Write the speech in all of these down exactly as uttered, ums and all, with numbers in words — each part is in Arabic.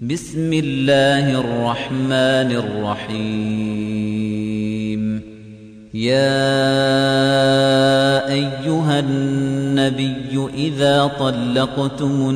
بسم الله الرحمن الرحيم يا أيها النبي إذا طلقتم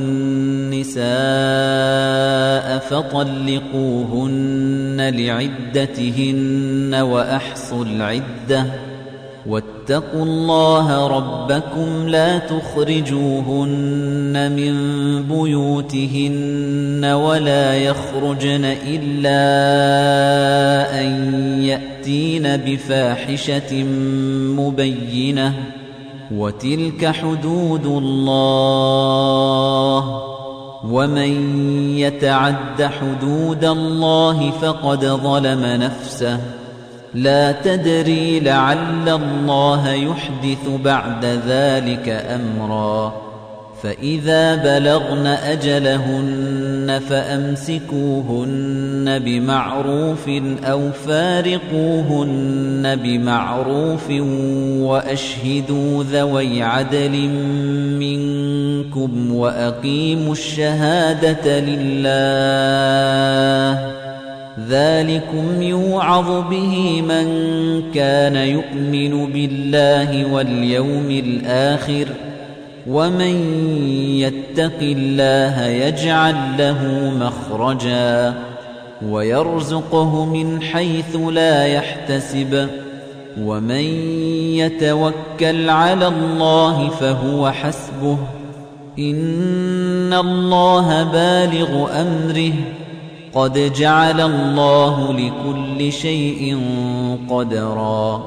النساء فطلقوهن لعدتهن وأحصوا العدة واتقوا الله ربكم لا تخرجوهن من بيوتهن ولا يخرجن إلا أن يأتين بفاحشة مبينة وتلك حدود الله ومن يتعد حدود الله فقد ظلم نفسه لا تدري لعل الله يحدث بعد ذلك أمرا فإذا بلغن أجلهن فأمسكوهن بمعروف أو فارقوهن بمعروف وأشهدوا ذوي عدل منكم وأقيموا الشهادة لله ذلكم يوعظ به من كان يؤمن بالله واليوم الآخر ومن يتق الله يجعل له مخرجا ويرزقه من حيث لا يحتسب ومن يتوكل على الله فهو حسبه إن الله بالغ أمره قد جعل الله لكل شيء قدرا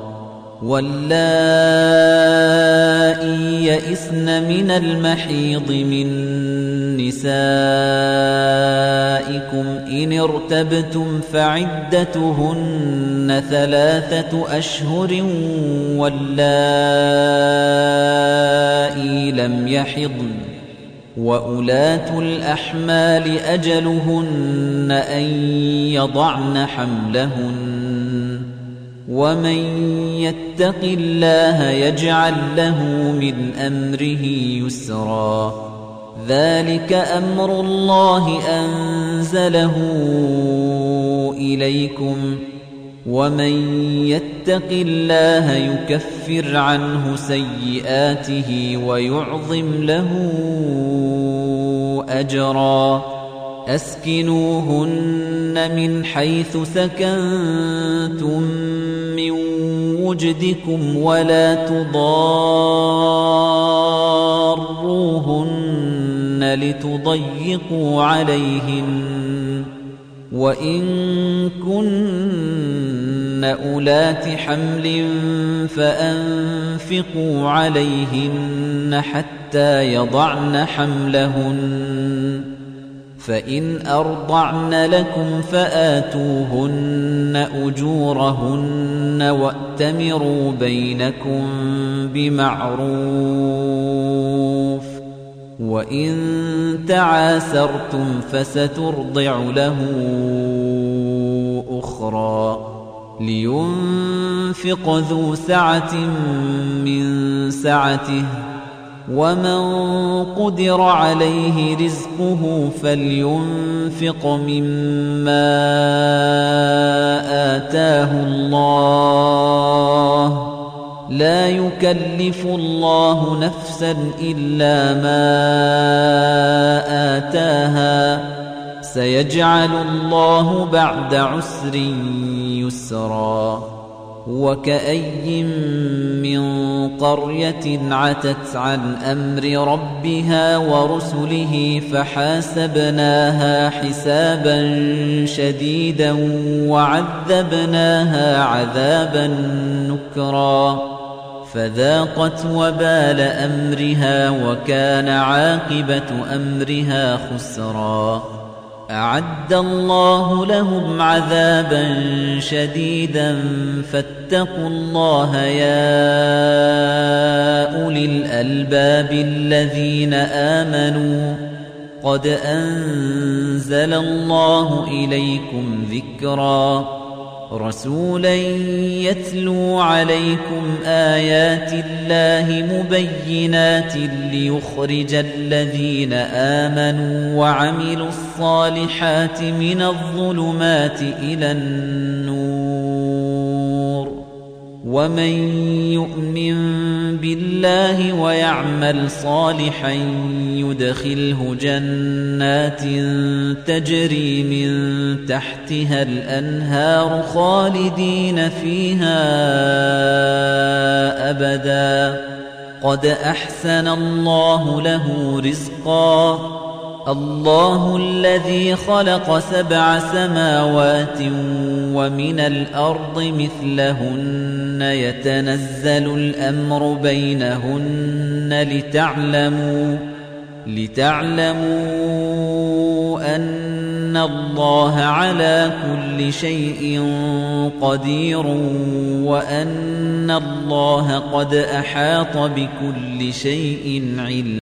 واللائي يئسن من المحيض من نسائكم إن ارتبتم فعدتهن ثلاثة أشهر واللائي لم يحضن وأولاة الأحمال أجلهن أن يضعن حملهن ومن يتق الله يجعل له من أمره يسرا ذلك أمر الله أنزله إليكم ومن يتق الله يكفر عنه سيئاته ويعظم له أجرا أسكنوهن من حيث سكنتم من وجدكم ولا تضاروهن لتضيقوا عليهن وإن كن أولات حمل فأنفقوا عليهن حتى يضعن حملهن فإن أرضعن لكم فآتوهن أجورهن وأتمروا بينكم بمعروف وإن تعاسرتم فسترضع له أخرى لينفق ذو سعة من سعته ومن قدر عليه رزقه فلينفق مما آتاه الله لا يكلف الله نفسا إلا ما آتاها سيجعل الله بعد عسر يسرا وكأي من قرية عتت عن أمر ربها ورسله فحاسبناها حسابا شديدا وعذبناها عذابا نكرا فذاقت وبال أمرها وكان عاقبة أمرها خسرا أعد الله لهم عذابا شديدا فاتقوا الله يا أولي الألباب الذين آمنوا قد أنزل الله إليكم ذكرا رَسُولًا يَتْلُو عَلَيْكُمْ آيَاتِ اللَّهِ مُبَيِّنَاتٍ لِيُخْرِجَ الَّذِينَ آمَنُوا وَعَمِلُوا الصَّالِحَاتِ مِنَ الظُّلُمَاتِ إِلَى النُّورِ وَمَن يُؤْمِن بِاللَّهِ وَيَعْمَلْ صَالِحًا يُدْخِلْهُ جَنَّاتٍ تَجْرِي مِن تَحْتِهَا الْأَنْهَارُ خَالِدِينَ فِيهَا أَبَدًا قَدْ أَحْسَنَ اللَّهُ لَهُ رِزْقًا اللَّهُ الَّذِي خَلَقَ سَبْعَ سَمَاوَاتٍ وَمِنَ الْأَرْضِ مِثْلَهُنَّ يَتَنَزَّلُ الْأَمْرُ بَيْنَهُنَّ لِتَعْلَمُوا لِتَعْلَمُوا أَنَّ اللَّهَ عَلَى كُلِّ شَيْءٍ قَدِيرٌ وَأَنَّ اللَّهَ قَدْ أَحَاطَ بِكُلِّ شَيْءٍ عِلْمًا